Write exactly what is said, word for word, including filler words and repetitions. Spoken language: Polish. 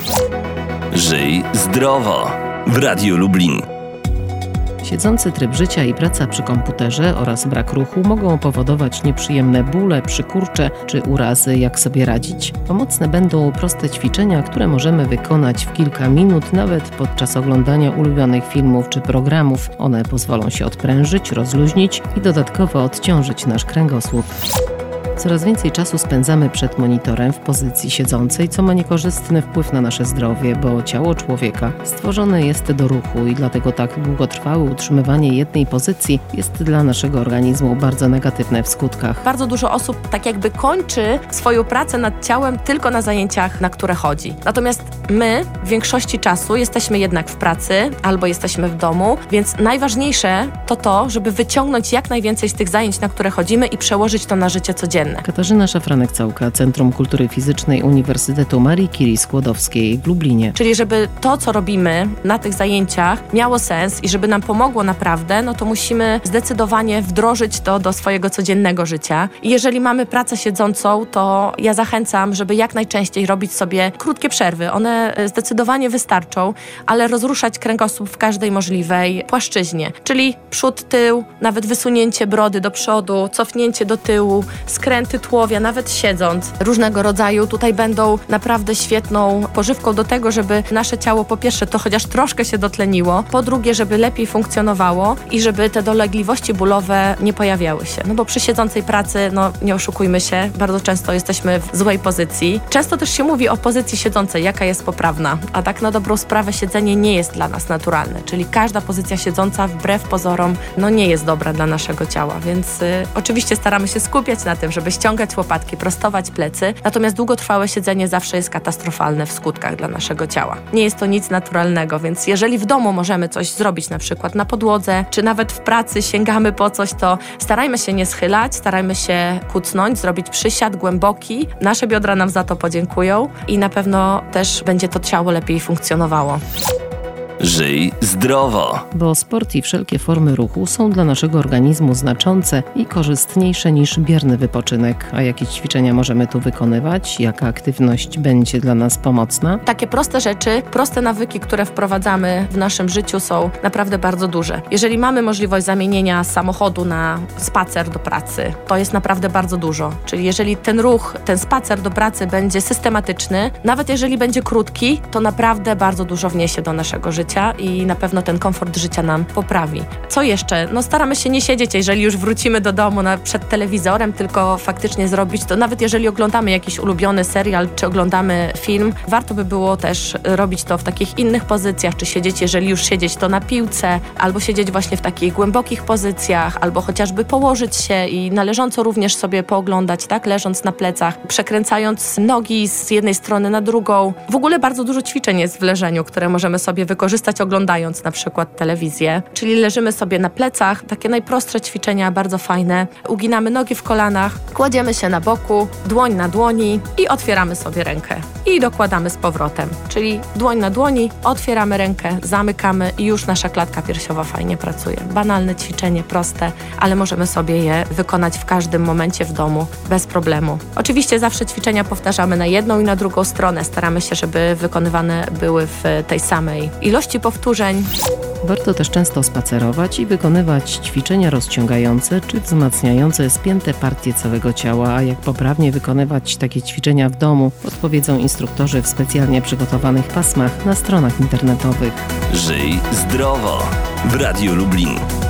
Żyj zdrowo w Radiu Lublin. Siedzący tryb życia i praca przy komputerze oraz brak ruchu mogą powodować nieprzyjemne bóle, przykurcze czy urazy. Jak sobie radzić? Pomocne będą proste ćwiczenia, które możemy wykonać w kilka minut, nawet podczas oglądania ulubionych filmów czy programów. One pozwolą się odprężyć, rozluźnić i dodatkowo odciążyć nasz kręgosłup. Coraz więcej czasu spędzamy przed monitorem w pozycji siedzącej, co ma niekorzystny wpływ na nasze zdrowie, bo ciało człowieka stworzone jest do ruchu i dlatego tak długotrwałe utrzymywanie jednej pozycji jest dla naszego organizmu bardzo negatywne w skutkach. Bardzo dużo osób tak jakby kończy swoją pracę nad ciałem tylko na zajęciach, na które chodzi. Natomiast my w większości czasu jesteśmy jednak w pracy albo jesteśmy w domu, więc najważniejsze to to, żeby wyciągnąć jak najwięcej z tych zajęć, na które chodzimy i przełożyć to na życie codzienne. Katarzyna Szafranek-Całka, Centrum Kultury Fizycznej Uniwersytetu Marii Curie Skłodowskiej w Lublinie. Czyli żeby to, co robimy na tych zajęciach miało sens i żeby nam pomogło naprawdę, no to musimy zdecydowanie wdrożyć to do swojego codziennego życia. I jeżeli mamy pracę siedzącą, to ja zachęcam, żeby jak najczęściej robić sobie krótkie przerwy. One zdecydowanie wystarczą, ale rozruszać kręgosłup w każdej możliwej płaszczyźnie. Czyli przód, tył, nawet wysunięcie brody do przodu, cofnięcie do tyłu, skręty tułowia, nawet siedząc. Różnego rodzaju tutaj będą naprawdę świetną pożywką do tego, żeby nasze ciało po pierwsze to chociaż troszkę się dotleniło, po drugie, żeby lepiej funkcjonowało i żeby te dolegliwości bólowe nie pojawiały się. No bo przy siedzącej pracy, no nie oszukujmy się, bardzo często jesteśmy w złej pozycji. Często też się mówi o pozycji siedzącej, jaka jest poprawna, a tak na dobrą sprawę siedzenie nie jest dla nas naturalne, czyli każda pozycja siedząca wbrew pozorom, no nie jest dobra dla naszego ciała, więc y, oczywiście staramy się skupiać na tym, żeby ściągać łopatki, prostować plecy, natomiast długotrwałe siedzenie zawsze jest katastrofalne w skutkach dla naszego ciała. Nie jest to nic naturalnego, więc jeżeli w domu możemy coś zrobić, na przykład na podłodze, czy nawet w pracy sięgamy po coś, to starajmy się nie schylać, starajmy się kucnąć, zrobić przysiad głęboki. Nasze biodra nam za to podziękują i na pewno też będzie to ciało lepiej funkcjonowało. Żyj zdrowo. Bo sport i wszelkie formy ruchu są dla naszego organizmu znaczące i korzystniejsze niż bierny wypoczynek. A jakie ćwiczenia możemy tu wykonywać? Jaka aktywność będzie dla nas pomocna? Takie proste rzeczy, proste nawyki, które wprowadzamy w naszym życiu są naprawdę bardzo duże. Jeżeli mamy możliwość zamienienia samochodu na spacer do pracy, to jest naprawdę bardzo dużo. Czyli jeżeli ten ruch, ten spacer do pracy będzie systematyczny, nawet jeżeli będzie krótki, to naprawdę bardzo dużo wniesie do naszego życia i na pewno ten komfort życia nam poprawi. Co jeszcze? No staramy się nie siedzieć, jeżeli już wrócimy do domu na, przed telewizorem, tylko faktycznie zrobić to. Nawet jeżeli oglądamy jakiś ulubiony serial, czy oglądamy film, warto by było też robić to w takich innych pozycjach, czy siedzieć, jeżeli już siedzieć, to na piłce, albo siedzieć właśnie w takich głębokich pozycjach, albo chociażby położyć się i należąco również sobie pooglądać, tak, leżąc na plecach, przekręcając nogi z jednej strony na drugą. W ogóle bardzo dużo ćwiczeń jest w leżeniu, które możemy sobie wykorzystać oglądając na przykład telewizję. Czyli leżymy sobie na plecach, takie najprostsze ćwiczenia, bardzo fajne. Uginamy nogi w kolanach, kładziemy się na boku, dłoń na dłoni i otwieramy sobie rękę. I dokładamy z powrotem. Czyli dłoń na dłoni, otwieramy rękę, zamykamy i już nasza klatka piersiowa fajnie pracuje. Banalne ćwiczenie, proste, ale możemy sobie je wykonać w każdym momencie w domu, bez problemu. Oczywiście zawsze ćwiczenia powtarzamy na jedną i na drugą stronę. Staramy się, żeby wykonywane były w tej samej ilości powtórzeń. Warto też często spacerować i wykonywać ćwiczenia rozciągające czy wzmacniające spięte partie całego ciała. A jak poprawnie wykonywać takie ćwiczenia w domu, podpowiedzą instruktorzy w specjalnie przygotowanych pasmach na stronach internetowych. Żyj zdrowo w Radiu Lublin.